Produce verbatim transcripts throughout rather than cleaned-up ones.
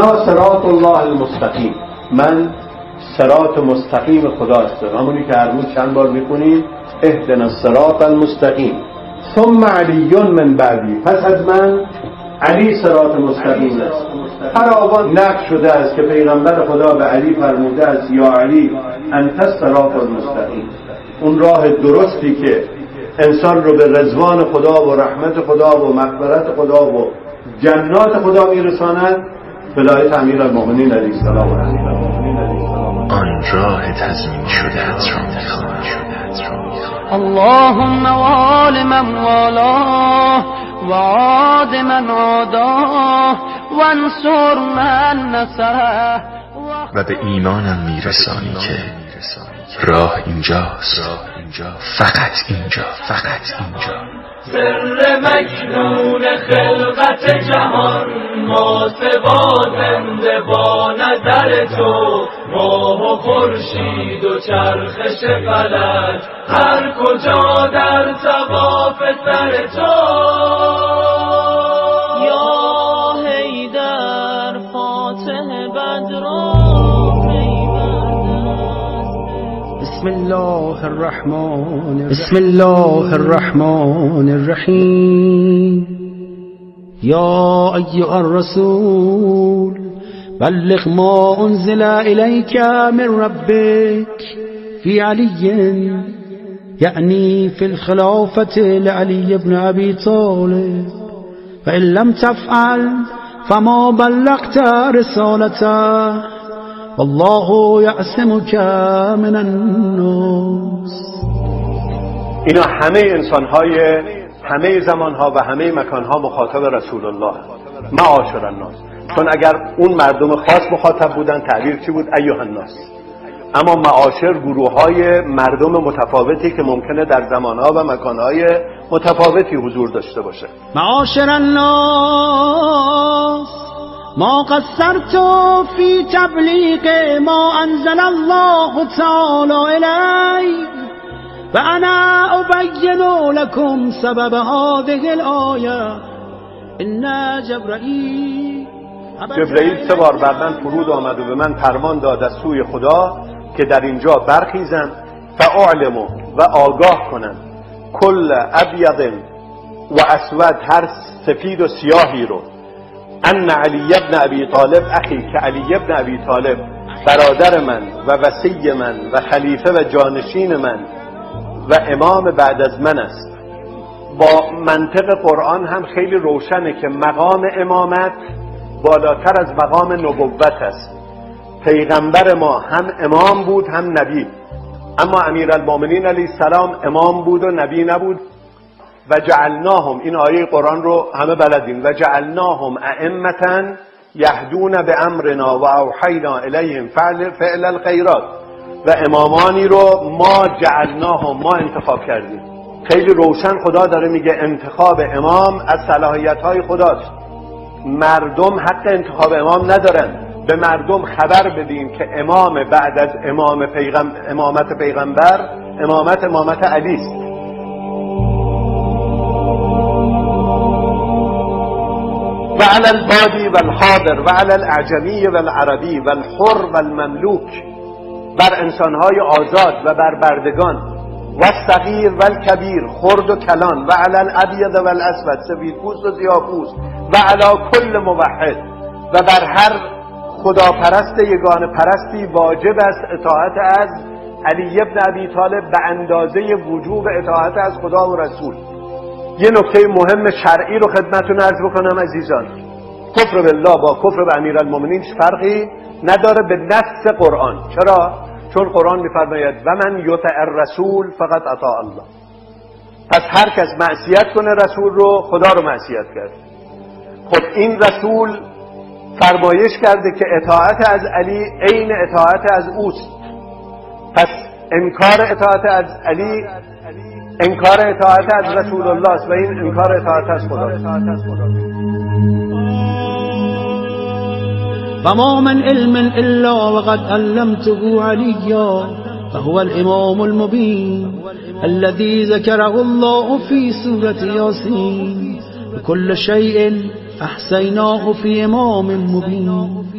انا صراط الله المستقیم، من صراط مستقیم خدا هستم، همونی که هر روز چند بار میکنیم اهدنا الصراط المستقیم. ثم علی من بعدی، پس از من علی صراط مستقیم است. هر آوان نقل شده است که پیغمبر خدا به علی فرموده است یا علی انت الصراط المستقیم، اون راه درستی که انسان رو به رضوان خدا و رحمت خدا و مغفرت خدا و جنات خدا میرساند. ولایت امیرالمؤمنین علیه السلام. آن راه تضمین شده را میخواهم. اللهم وال من والاه وعاد من عاداه وانصر من نصره. و به ایمانم میرسانی که راه اینجاست، فقط اینجا، فقط اینجا. سر مکنون خلقت جهان، ما سوا زنده با نظر تو، ماه و خورشید و چرخش فلک، هر کجا در طواف سر تو. یا حیدر فاتح بدر، بسم الله الرحمن بسم الله الرحمن الرحیم. یا ایها الرسول بلغ ما انزل الیک من ربک فی علی، یعنی فی الخلافة لعلی بن ابی طالب، فإن لم تفعل فما بلغت رسالته والله یعصمک من الناس. اینا همه انسان‌های همه زمان‌ها و همه مکان‌ها مخاطب رسول الله، معاشر الناس. چون اگر اون مردم خاص مخاطب بودن تعبیر چی بود؟ ایها الناس. اما معاشر گروه‌های مردم متفاوتی که ممکنه در زمان‌ها و مکان‌های متفاوتی حضور داشته باشه. معاشر الناس ما قصرت في تبلیغ ما انزل الله تعالى الی و انا ابین لكم سبب هذه الآیه. ان جبرائیل جبرئیل سه بار بر من فرود آمد و به من فرمان داد از سوی خدا که در اینجا برخیزم فاعلم و آگاه کنم کل ابیض و اسود، هر سفید و سیاهی رو، ان علی ابن ابی طالب اخی، که علی ابن ابی طالب برادر من و وصی من و خلیفه و جانشین من و امام بعد از من است. با منطق قرآن هم خیلی روشنه که مقام امامت بالاتر از مقام نبوت است. پیغمبر ما هم امام بود هم نبی، اما امیرالمؤمنین علیه السلام امام بود و نبی نبود. و جعلناهم، این آیه قرآن رو همه بلدین، و جعلناهم ائمة یهدون بامرنا و اوحینا الیهم فعل فعل الخیرات. و امامانی رو ما جعلناهم، ما انتخاب کردیم. خیلی روشن خدا داره میگه انتخاب امام از صلاحیت های خداست. مردم حق انتخاب امام ندارن. به مردم خبر بدین که امام بعد از امام پیغم... امامت پیغمبر امامت امامت علی است. و علی البادی و الحاضر و علی الاعجمی و العربی و الحر و المملوک، بر انسانهای آزاد و بر بردگان، و الصغیر و الکبیر، خرد و کلان، و علی الابیض و الاسود، سفیدپوست و سیاه‌پوست، و علی کل موحد، و بر هر خداپرست یگانه پرستی واجب است اطاعت از علی ابن ابی طالب به اندازه وجوب اطاعت از خدا و رسول. یه نکته مهم شرعی رو خدمتتون عرض بکنم عزیزان. کفر بالله با کفر به امیرالمؤمنین فرقی نداره به نص قرآن. چرا؟ چون قرآن می‌فرماید و من یطع الرسول فقط اطاع الله. پس هر کس معصیت کنه رسول رو، خدا رو معصیت کرد. خب این رسول فرمایش کرده که اطاعت از علی عین اطاعت از اوست. پس انکار اطاعت از علی انکار اطاعت از رسول الله است و این انکار اطاعت از خدا است. و ما من علم الا وقد علمته علیا فهو الامام المبین الذي ذكره الله في سورة یاسین. كل شيء احصیناه فی امام مبین.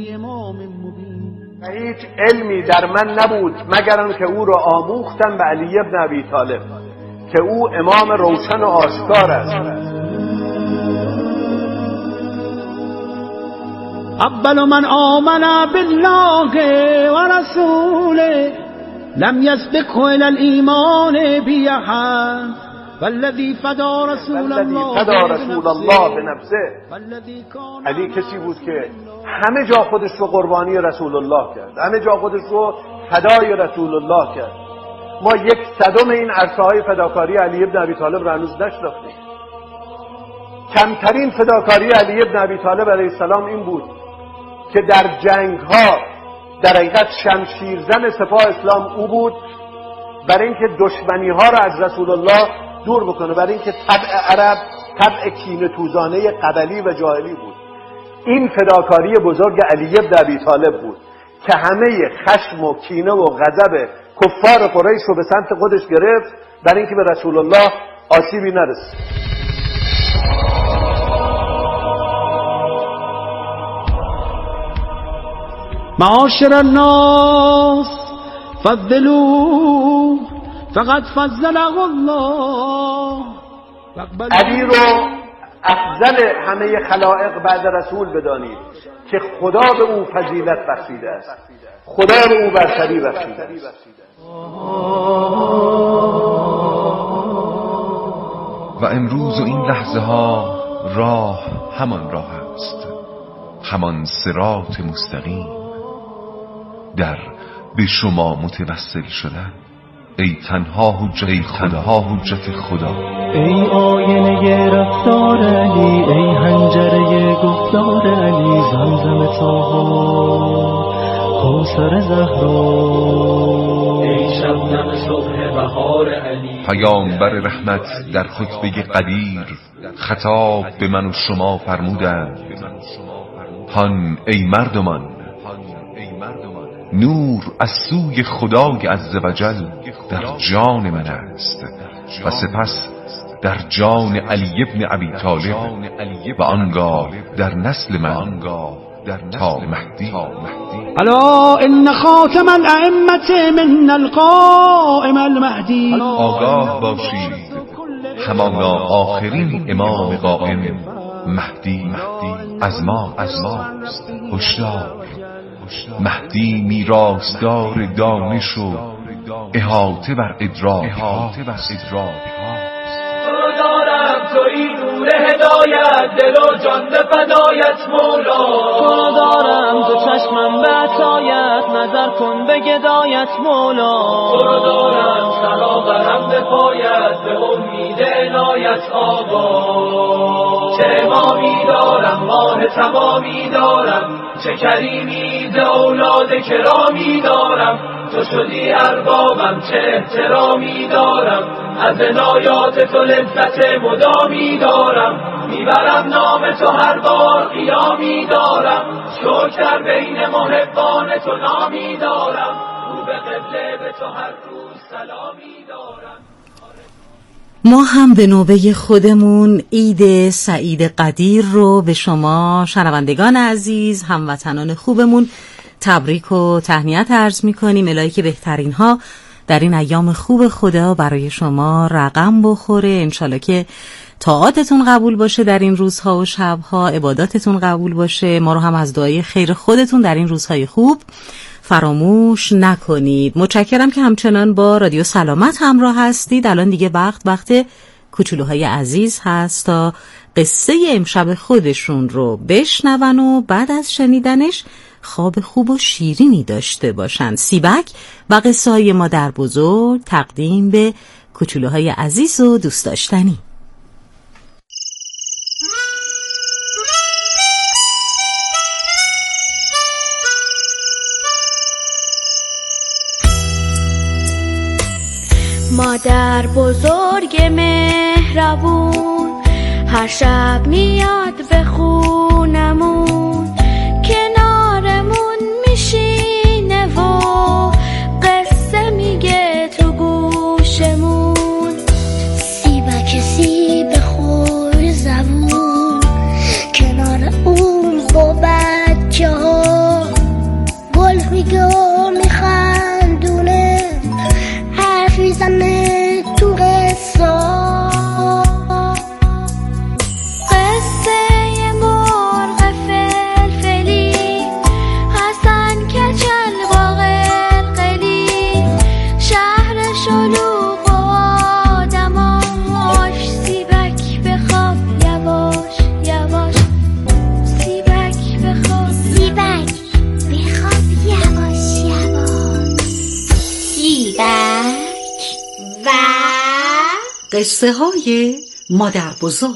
و هیچ علمی در من نبود مگر آن که او را آموختم به علی بن ابی طالب که او امام روشن و آشکار است. اول من آمن بالله و رسوله لم یسبقه الى الایمان بی احد والذی فدا رسول الله فدا رسول الله به نفسه. علی کسی بود که همه جا خودش رو قربانی رسول الله کرد، همه جا خودش رو فدای رسول الله کرد. ما یک صدم این عرصه های فداکاری علی بن ابی طالب را هنوز نشناختیم. کمترین فداکاری علی بن ابی طالب علیه السلام این بود که در جنگ ها در حقیقت شمشیرزن سپاه اسلام او بود، برای اینکه دشمنی ها را از رسول الله دور بکنه، برای اینکه طبع عرب طبع کینه توزانه قبلی و جاهلی بود. این فداکاری بزرگ علی بن ابی طالب بود که همه خشم و کینه و غضب کفار قریش رو به سمت خودش گرفت برای اینکه به رسول الله آسیبی نرسه. معاشر الناس فضلوا فقد فضله الله. علی رو افضل همه خلائق بعد رسول بدانید که خدا به او فضیلت بخشیده است، خدا به او برتری بخشیده است. و امروز و این لحظه ها راه همان راه است، همان صراط مستقیم در به شما متوسل شدن. ای تنها حجت ای تنها حجت خدا، ای آینه رفتار علی، ای حنجره گفتار علی، زمزم طاها کوثر زهرا، ای شبنم صبح بهار علی. پیامبر رحمت در خطبه قدیر خطاب به من و شما فرمودند: هان ای مردمان، نور از سوی خدای عزوجل در جان من است و سپس در جان علی بن ابی طالب و آنگاه در نسل من تا مهدی. الا ان خاتم الائمه من القائم المهدی. آگاه باشید همانا آخرین امام قائم مهدی از ما از ماست. هشدار، مهدی میراثدار دانش و احاطه بر ادراک هاست. تو رو دارم توی نور هدایت، دل و جان به فدایت مولا. تو رو دارم تو چشمم به عطایت، نظر کن به گدایت مولا. تو رو دارم سراغرم به پایت، به امید عنایت آقا. چه امامی دارم ماه تمامی دارم، چه کریمی ز اولاد کرامی دارم. تو شدی اربابم چه احترامی دارم، از عنایات تو لذت مدامی دارم. میبرم نام تو هر بار قیامی دارم، شکر در بین محبان تو نامی دارم. رو به قبله به تو هر روز سلامی دارم. ما هم به نوبه خودمون عید سعید قدیر رو به شما شنوندگان عزیز، هموطنان خوبمون تبریک و تهنیت عرض می‌کنیم. الهی که بهترین ها در این ایام خوب خدا برای شما رقم بخوره. انشالله که طاعاتتون قبول باشه در این روزها و شبها، عباداتتون قبول باشه. ما رو هم از دعای خیر خودتون در این روزهای خوب فراموش نکنید. متشکرم که همچنان با رادیو سلامت همراه هستید. الان دیگه وقت وقت کوچولوهای عزیز هست تا قصه امشب خودشون رو بشنون و بعد از شنیدنش خواب خوب و شیرینی داشته باشن. سیبک و قصه های ما در بزرگ تقدیم به کوچولوهای عزیز و دوست داشتنی. مادر بزرگ مهربون هر شب میاد به خونمون، کنارمون میشینه و قصه میگه تو گوشمون. سیبک سیب خور زبون کنار قصه های مادر بزرگ.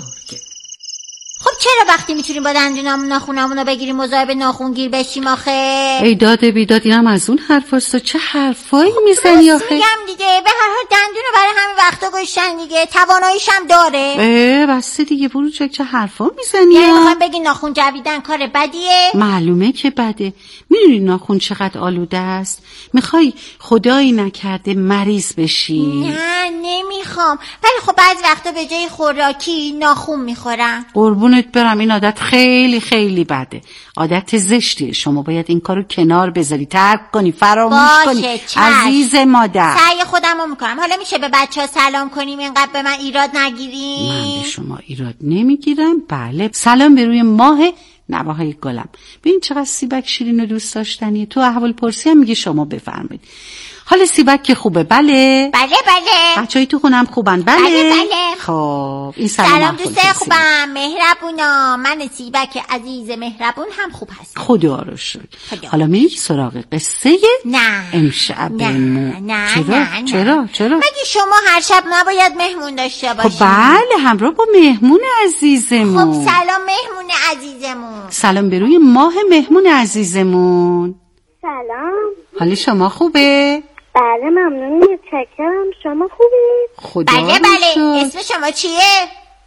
خب چرا وقتی میتونیم با دندونامون ناخونامون رو بگیریم مزاحم ناخونگیر بشیم آخه؟ ای داده بیداد، اینم از اون حرفاست. چه حرفایی میزنی آخه؟ میگم دیگه، به هر حال دندون رو برای همین وقتا گشتن دیگه، تواناییش هم داره. اه بسته دیگه برو، چه چه حرفا میزنی؟ یعنی میخوام بگی ناخون جویدن کار بدیه؟ معلومه که بده. میدونی ناخون چقدر آلوده است؟ میخوای خدایی نکرده مریض بشی؟ نه نمیخوام، ولی خب بعضی وقتا به جای خوراکی ناخون میخورم. قربونت برم، این عادت خیلی خیلی بده، عادت زشتیه. شما باید این کارو کنار بذاری، ترک کنی، فراموش کنی. چشم. عزیز مادر، سعی خودم رو میکنم. حالا میشه به بچه ها سلام کنیم اینقدر به من ایراد نگیریم؟ من به شما ایراد نمیگیرم. بله، سلام به روی ماه نواهای گلم. ببین چقدر سیبک شیرین و دوست داشتنیه. تو احوال پرسی هم میگه شما بفرمایید. حال سیبک که خوبه؟ بله بله بله. بچه‌ای تو خونم خوبن؟ بله بله بله. خب این سلام. سلام دوستای خوبم، مهربونا. من سیبک عزیز مهربون هم خوب هستم، خدا رو شکر. حالا میریم سراغ قصه نه امشب. نه نه چرا؟ نه چرا چرا مگه شما هر شب نباید مهمون داشته باشید؟ خب بله، همراه با مهمون عزیزمون. خب سلام مهمون عزیزمون. سلام به روی ماه مهمون عزیزمون. سلام. حال شما خوبه؟ بله ممنون، متشکرم. شما خوبی؟ خدا بله بله. اسم شما چیه؟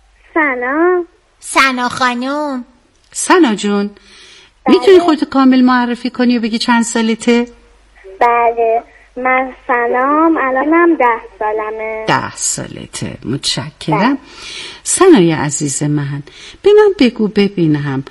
سلام. سنا خانوم. سنا جون، میتونی خودتو کامل معرفی کنی و بگی چند سالته؟ بله من سنام، الانم ده سالمه. ده سالته، متشکرم. سنای عزیز من، به من بگو ببینم،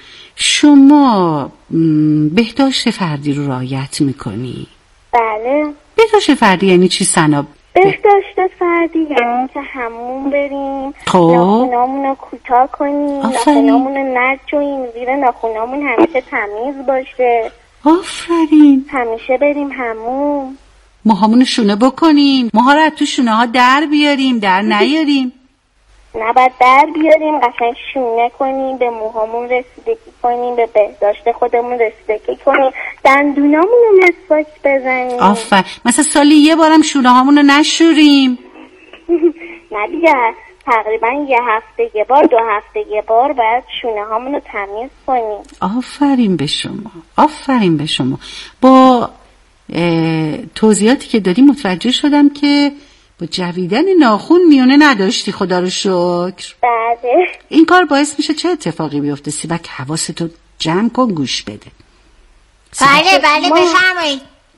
شما م، بهداشت فردی رو رعایت میکنی؟ بله. بهداشت فردی یعنی چی سنا؟ بهداشت فردی یعنی که همون بریم، خب ناخونامون رو کوتاه کنیم، ناخونامون رو نجوییم، زیر ناخونامون همیشه تمیز باشه. آفرین. همیشه بریم همون. موهامونو شونه بکنیم، موها رو از تو شونه ها در بیاریم، در نیاریم. نباید در بیاریم، قشنگ شونه کنیم، به موهامون رسیدگی کنیم، به بهداشت خودمون رسیدگی کنیم، دندونامون رو مسواک بزنیم. آفر، مثلا سالی یه بارم شونه هامون رو نشوریم. نه دیگه، تقریبا یه هفته یه بار، دو هفته یه بار باید شونه هامون رو تمیز کنیم. آفرین به شما، آفرین به شما. با توضیحاتی که دادی متوجه شدم که با جویدن ناخون میونه نداشتی، خدا رو شکر. بله. این کار باعث میشه چه اتفاقی بیفته؟ سیبک حواستو جمع کن، گوش بده. بله بله بفرمایید.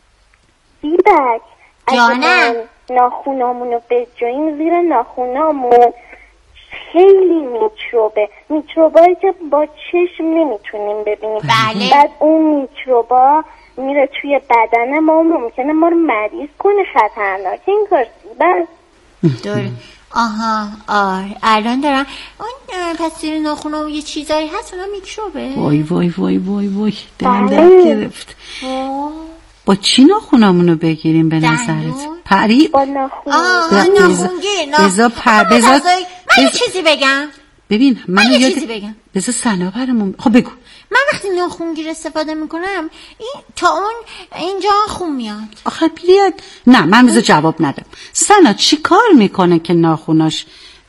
سیبک جانم، ناخونامون رو بجویم، زیر ناخونامون خیلی میکروبه، میکروبایی که با چشم نمیتونیم ببینیم. بله. بعد اون میکروبا میره توی بدن ما، ممکنه ما رو مریض کنه، خطرناک این کار. سیبک داره. آها آه الان دارم اون پس زیر ناخونم یه چیزایی هست اونا میکروبه. وای وای وای وای وای دلم درد گرفت. با چی ناخونامونو بگیریم به نظرت؟ پری؟ با ناخون. آه ناخونگیر. بذار پر بذار من یه چیزی بگم. ببین من یه یاد... چیزی بگم. بذار سنا برامون. خب بگو. من وقتی ناخونگیر استفاده میکنم این تا اون اینجا خون میاد. آخه بیاد. نه من بذار جواب ندم. سنا چی کار میکنه که ناخوناش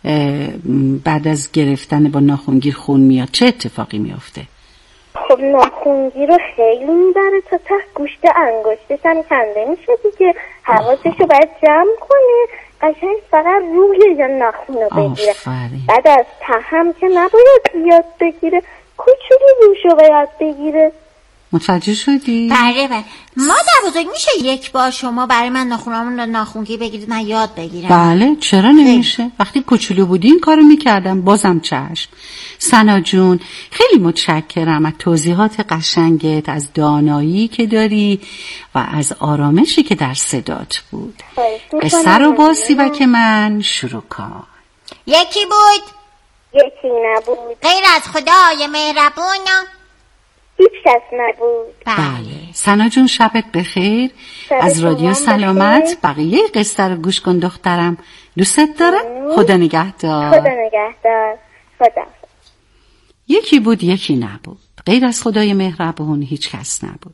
بعد از گرفتن با ناخونگیر خون میاد؟ چه اتفاقی میفته؟ خب ناخونگیر رو خیلی میبره تا ته گوشت انگشتش هم کنده میشه دیگه. حواسش رو باید جمع کنه، قشنگ فقط روی یا ناخون رو بگیره. بعد از ته هم که نباید زیاد بگیره، کوچولی روش رو باید بگیره. متوجه شدی؟ بله بله. مادر بزرگ میشه یک بار شما برای من ناخونامون رو ناخونگیر بگیرید من یاد بگیرم؟ بله چرا نمیشه؟ وقتی کوچولو بودی این کارو میکردم، بازم چشم. سنا جون خیلی متشکرم از توضیحات قشنگت، از دانایی که داری و از آرامشی که در صدات بود. قصه رو با سیبک من شروع کن. یکی بود یکی نبود، غیر از خدای مهربون هیچ کس نبود. بله. سنا جون شبت بخیر، از رادیو سلامت. بقیه قصه رو گوش کن دخترم، دوستت دارم. خدا نگهدار. خدا نگهدار. خدا. یکی بود یکی نبود، غیر از خدای مهربون هیچ کس نبود.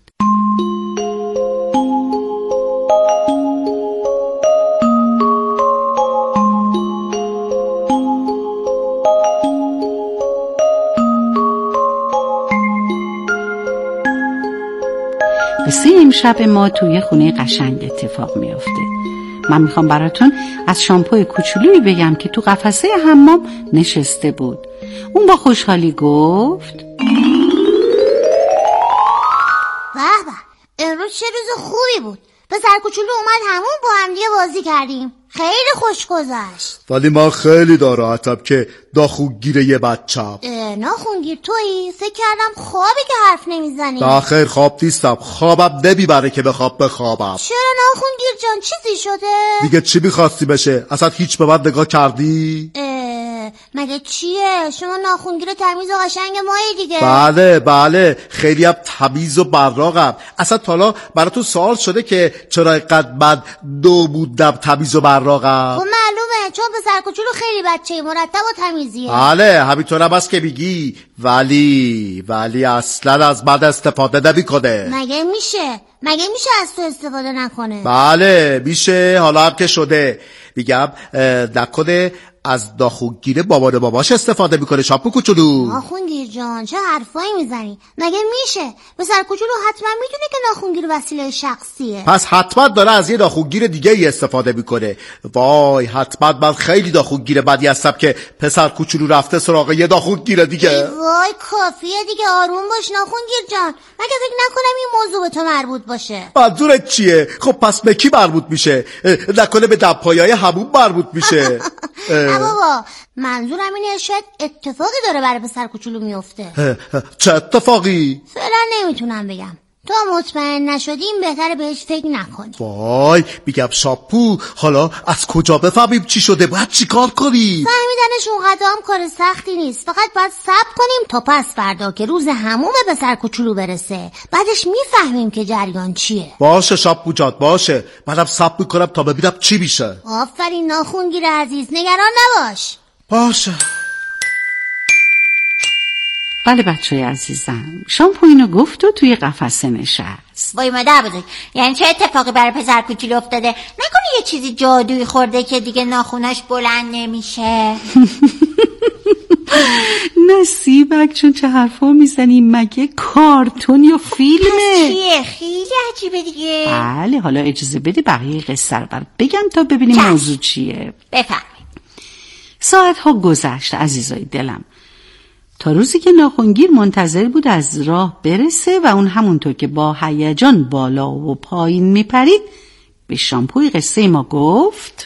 قصه امشب ما توی خونه قشنگ اتفاق میافته. من میخوام براتون از شامپوی کوچولویی بگم که تو قفسه حمام نشسته بود. اون با خوشحالی گفت به به، امروز چه روز خوبی بود. پسر کوچولو اومد همون با هم دیگه بازی کردیم، خیلی خوش گذشت. ولی من خیلی ناراحتم که ناخونگیره یه بچم. ناخونگیر تویی؟ فکر کردم خوابی که حرف نمیزنی. نه خیر، خواب نیستم، خوابم نمیبره که بخواب بخوابم. چرا ناخونگیر جان، چیزی شده؟ دیگه چی میخواستی بشه؟ اصلا هیچ به من نگاه کردی؟ مگه چیه؟ شما ناخونگیر تمیز و قشنگ مایی دیگه. بله بله، خیلی هم تمیز و براقم. اصلا تا حالا براتون سوال شده که چرا اینقدر من دو بودم تمیز و براقم؟ خب معلومه، چون پسر کوچولو خیلی بچه مرتب و تمیزیه. بله همینطورم هست که میگی، ولی ولی اصلا از من استفاده نمیکنه. مگه میشه؟ مگه میشه از تو استفاده نکنه؟ بله میشه، حالا هم که شده. میگم نکنه از ناخونگیر بابان باباش استفاده میکنه شامپو کوچولو. ناخونگیر جان چه حرفایی میزنی؟ مگه میشه؟ پسر کوچولو حتما میدونه که ناخونگیر وسیله شخصیه. پس حتما داره از یه ناخونگیر دیگه ای استفاده میکنه. وای حتما من خیلی ناخونگیر بدی هستم که پسر کوچولو رفته سراغ یه ناخونگیر دیگه. وای کافیه دیگه، آروم باش ناخونگیر جان. مگه فکر نکنم این موضوع به تو مربوط باشه؟ منظورت چیه؟ خب پس به کی مربوط میشه؟ نکنه به دمپایه‌های همون مربوط میشه؟ نه بابا، منظورم اینه شاید اتفاقی داره برای پسر کوچولو میفته. چه اتفاقی؟ فعلا نمیتونم بگم، تا مطمئن نشدیم بهتره بهش فکر نکنیم. وای میگم شامپو، حالا از کجا بفهمیم چی شده؟ باید چی کار کنیم؟ فهمیدنش اونقدر هم کار سختی نیست، فقط باید صبر کنیم تا پس فردا که روز حموم پسر کوچولو برسه، بعدش میفهمیم که جریان چیه. باشه شامپو جان باشه، منم صبر میکنم تا ببینم چی میشه. آفرین ناخونگیر عزیز، نگران نباش. باشه. بله بچه عزیزم، شامپو اینو گفت و توی قفسه نشست. وای مادر بزرگ، یعنی چه اتفاقی برای پسر کوچولو افتاده؟ نکنه یه چیزی جادویی خورده که دیگه ناخونش بلند نمیشه؟ نصیبک چون چه حرفا میزنی؟ مگه کارتون یا فیلمه؟ چیه؟ خیلی عجیبه دیگه. بله حالا اجازه بده بقیه قصه رو بر بگم تا ببینیم چشم. موضوع چیه. بفرمایید. ساعت ها گذشت عزیزای دلم، تا روزی که ناخونگیر منتظر بود از راه برسه و اون همونطور که با هیجان بالا و پایین میپرید به شامپوی قصه ما گفت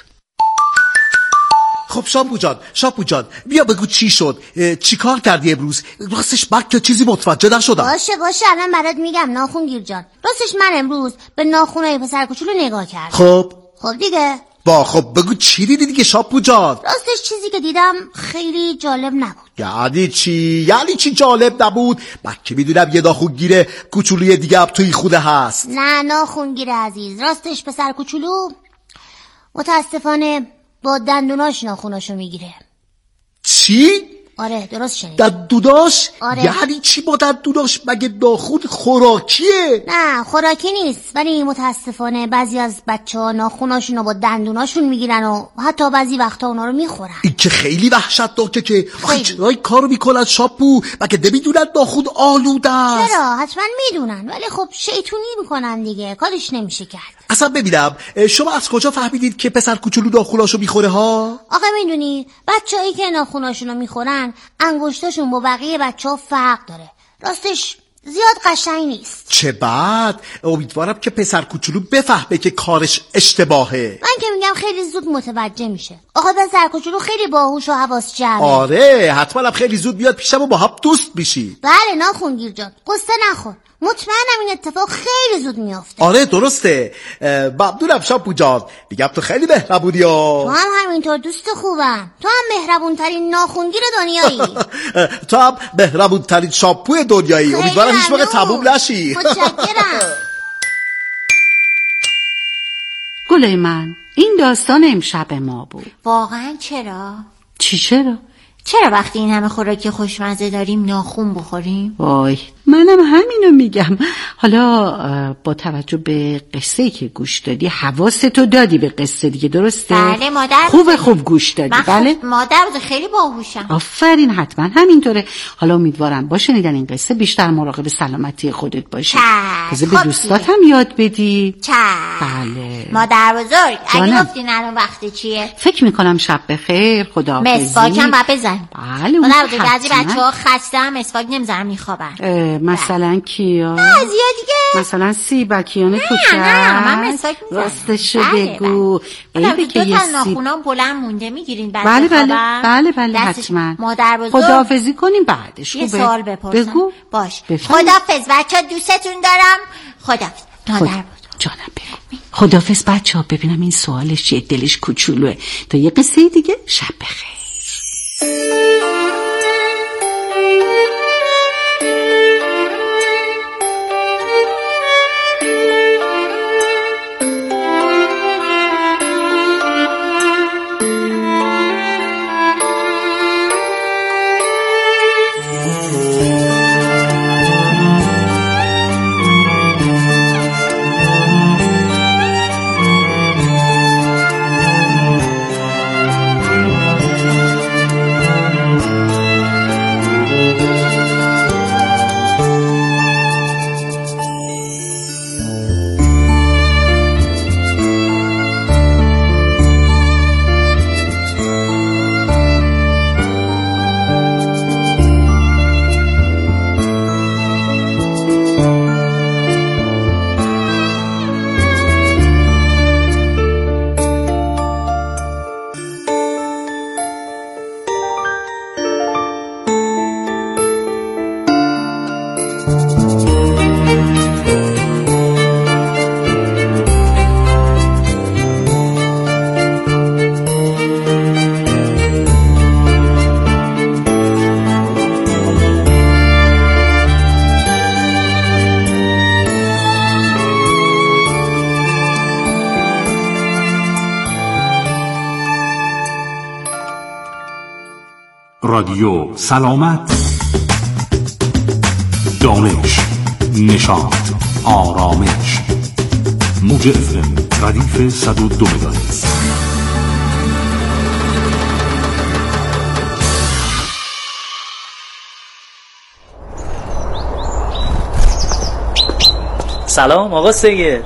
خب شامپو جان، شامپو جان بیا بگو چی شد؟ چی کار کردی امروز؟ راستش من که چیزی متوجه نشدم. باشه باشه الان برات میگم ناخونگیر جان. راستش من امروز به ناخونای پسر کوچولو نگاه کردم. خب خب دیگه با خب بگو چی دیدی دیگه شامپو جان؟ راستش چیزی که دیدم خیلی جالب نبود. یعنی چی؟ یعنی چی جالب نبود؟ من که میدونم یه ناخونگیر کوچولوی دیگه هم توی خونه هست. نه ناخونگیر عزیز، راستش پسر کوچولو متاسفانه با دندوناش ناخوناشو میگیره. چی؟ آره درست شنید. دندوناش؟ آره. یعنی چی با دندوناش؟ مگه ناخون خوراکیه؟ نه خوراکی نیست، ولی متاسفانه بعضی از بچه‌ها ناخوناشونو با دندوناشون میگیرن و حتی بعضی وقتا اونا رو میخورن. این که خیلی وحشتناکه که آخه چرا این کارو میکنن شامپو؟ مگه نمیدونن ناخون آلوده است؟ چرا؟ حتما میدونن، ولی خب شیطونی میکنن دیگه، کارش نمیشه کرد. اصلا ببینم شما از کجا فهمیدید که پسر کوچولو ناخوناشو میخوره ها؟ آخه میدونی بچه‌هایی که ناخوناشونو میخورن انگشتاشون با بقیه بچه‌ها فرق داره، راستش زیاد قشنگ نیست. چه بد، امیدوارم که پسر کوچولو بفهمه که کارش اشتباهه. من که میگم خیلی زود متوجه میشه. آقا پسر کوچولو خیلی باهوش و حواس جمعه. آره حتما هم خیلی زود بیاد پیشم و با هم دوست میشی. بله ناخونگیر جان قصه نخور، مطمئنم این اتفاق خیلی زود میافته. آره درسته، ممنونم شامپو جان، میگم تو خیلی مهربونی ها. تو هم همینطور دوست خوبم، تو هم مهربون ترین ناخونگیر دنیایی. تو هم مهربون ترین شامپو دنیایی، امیدوارم هیچ موقع تموم نشی. متشکرم. گلای من این داستان امشب ما بود. واقعا چرا؟ چی چرا؟ چرا وقتی این همه خوراکی خوشمزه داریم ناخون بخوریم؟ وای منم همینو میگم. حالا با توجه به قصه که گوش دادی حواستو دادی به قصه دیگه، درسته؟ بله مادر. خوب خوب گوش دادی. من بله خوب مادر بوده، خیلی باهوشم. آفرین، حتما همینطوره. حالا امیدوارم با شنیدن این قصه بیشتر مراقب سلامتی خودت باشی. بذار به دوستات هم یاد بدی. چه؟ بله مادر بزرگ جانم. اگه گفتین الان وقت چیه؟ فکر میکنم شب بخیر، خداحافظی. مسواکم باید بزن. بله اون مادر بزرگ بعضی حتما. بچه ها خسته هم مسواک نمیزنن میخوابن. مثلا کیا؟ بعضیا دیگه مثلا سیبکیان کوچک. نه من مسواک میزنم. راستشو بله، بگو. بله. عیبه که دو یه تا سیب ناخونام بلند مونده میگیرین بعد بله بله بخوابم؟ بله بله دستش- حتما. مادر بزرگ خداحافظی کنیم بعدش. یه خوبه؟ سوال بپرسم. بگو. باش. بفرمایید. خدافظ بچه ها، دوستتون دارم. خدافظ مادر خدا بزرگ. جانم بگو. خداحافظ بچه ها. ببینم این سوالش چیه، دلش کوچولوه. تا یه قصه دیگه شب بخیر. رادیو سلامت، دانش، نشاط، آرامش. موج اف ام ردیف صد و دو مگاهرتز. سلام آقا سید.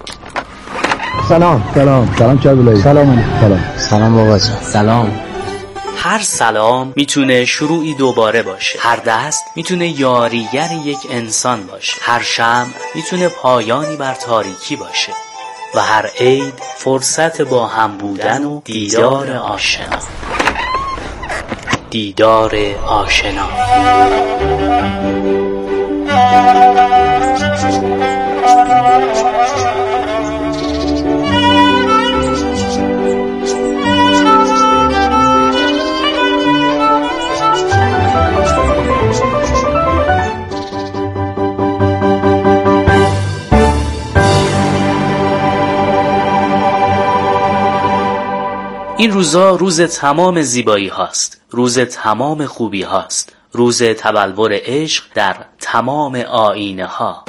سلام سلام سلام چه بلایی. سلام سلام سلام بابا جان. سلام. هر سلام میتونه شروعی دوباره باشه. هر دست میتونه یاریگر یک انسان باشه. هر شمع میتونه پایانی بر تاریکی باشه و هر عید فرصت با هم بودن و دیدار آشنا. دیدار آشنا. این روزا روز تمام زیبایی هاست، روز تمام خوبی هاست، روز تبلور عشق در تمام آیینه ها.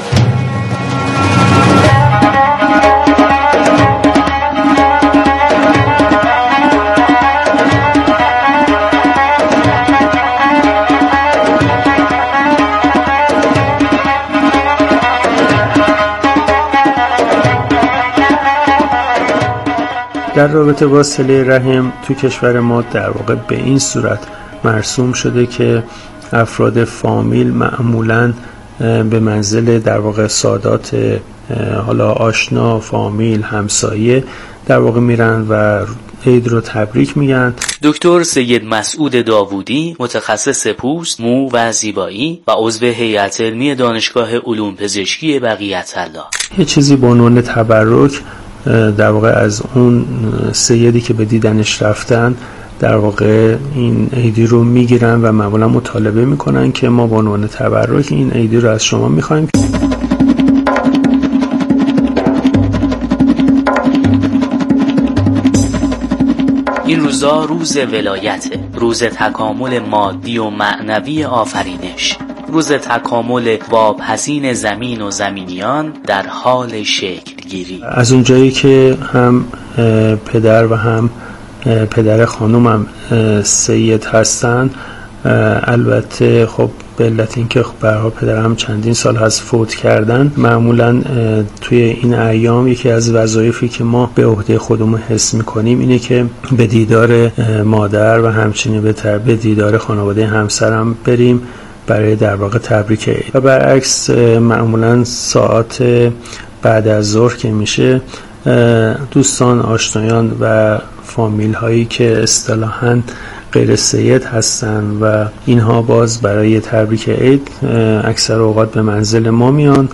در رابطه با صله رحم تو کشور ما در واقع به این صورت مرسوم شده که افراد فامیل معمولاً به منزل در واقع سادات حالا آشنا، فامیل، همسایه در واقع میرن و عید رو تبریک میگن. دکتر سید مسعود داوودی، متخصص پوست، مو و زیبایی و عضو هیئت علمی دانشگاه علوم پزشکی بقیت‌الله. یه چیزی به عنوان تبرک در واقع از اون سیدی که به دیدنش رفتن در واقع این عیدی رو میگیرن و معمولا مطالبه میکنن که ما به عنوان تبرک این عیدی رو از شما میخوایم. این روزا روز ولایته، روز تکامل مادی و معنوی آفرینش، روز تکامل واپسین زمین و زمینیان در حال شکل گیری. از اونجایی که هم پدر و هم پدر خانومم سید هستن، البته خب به علت اینکه به هر حال پدرم چندین سال هست فوت کردن، معمولا توی این ایام یکی از وظایفی که ما به عهده خودمون حس میکنیم اینه که به دیدار مادر و همچنین به به دیدار خانواده همسرم بریم برای در واقع تبریک عید. و برعکس معمولا ساعت بعد از ظهر که میشه، دوستان، آشنایان و فامیل هایی که اصطلاحاً غیر سید هستن و اینها باز برای تبریک عید اکثر اوقات به منزل ما میان.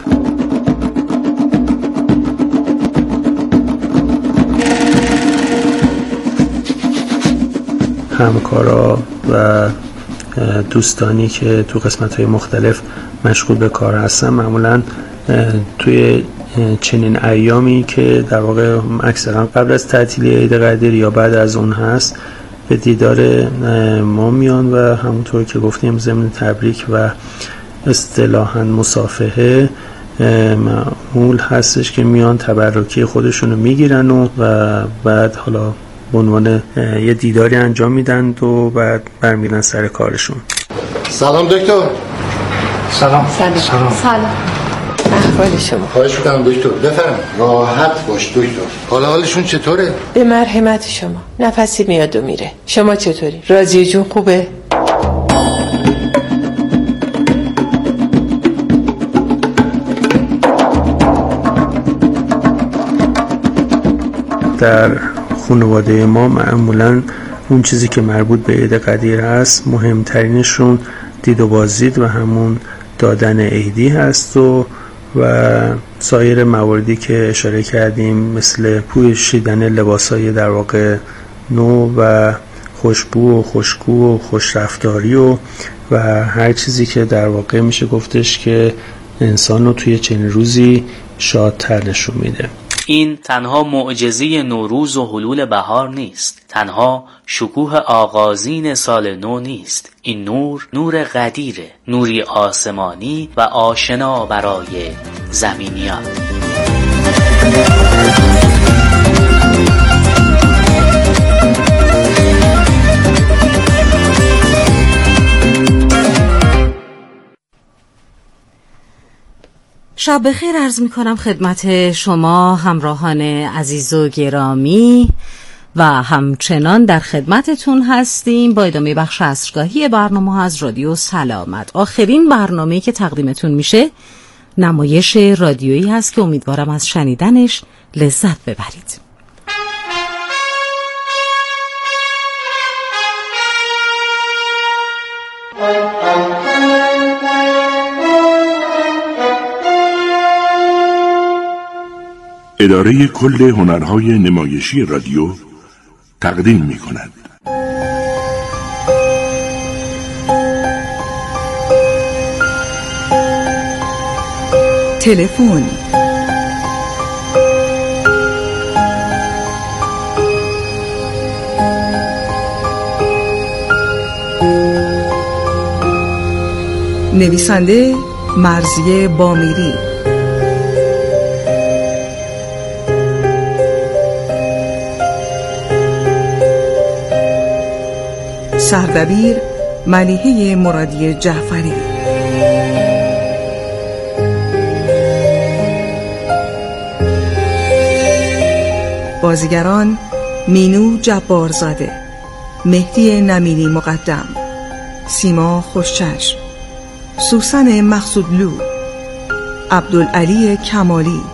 همکارا و دوستانی که تو قسمت‌های مختلف مشغول به کار هستن معمولاً توی چنین ایامی که در واقع اکثرا قبل از تعطیلی عید قدیر یا بعد از اون هست به دیدار ما میان و همونطور که گفتیم ضمن تبریک و اصطلاحاً مصافحه معمول هستش که میان تبرکی خودشونو میگیرن و, و بعد حالا به عنوان یه دیداری انجام میدن و بعد برمیرن سر کارشون. سلام دکتر. سلام. سلام. سلام. سلام. احوال شما؟ خواهش میکنم دکتر. بفرم. راحت باش دکتر. حالا حالشون چطوره؟ به مرحمت شما. نفسی میاد و میره. شما چطوری؟ راضیه جون خوبه؟ در خانواده ما معمولاً اون چیزی که مربوط به عید قدیر هست مهمترینشون دید و بازدید و همون دادن عیدی هست و و سایر مواردی که اشاره کردیم مثل پوشیدن لباسای در واقع نو و خوشبو و خوشگو و خوشرفتاری و و هر چیزی که در واقع میشه گفتش که انسان رو توی چنین روزی شادتر نشون میده. این تنها معجزه نوروز و حلول بهار نیست، تنها شکوه آغازین سال نو نیست. این نور نور قدیره، نوری آسمانی و آشنا برای زمینیان. شب بخیر عرض می کنم خدمت شما همراهان عزیز و گرامی و همچنان در خدمتتون هستیم با ادامه بخش عصرگاهی برنامه از رادیو سلامت. آخرین برنامه‌ای که تقدیمتون میشه نمایش رادیویی هست که امیدوارم از شنیدنش لذت ببرید. اداره کل هنرهای نمایشی رادیو تقدیم می کند. تلفن نویسنده مرضیه بامیری، سردبیر ملیحه مرادی جعفری، بازیگران مینو جبارزاده، مهدی نمینی مقدم، سیما خوشچشم، سوسن مقصودلو، عبدالعلی کمالی،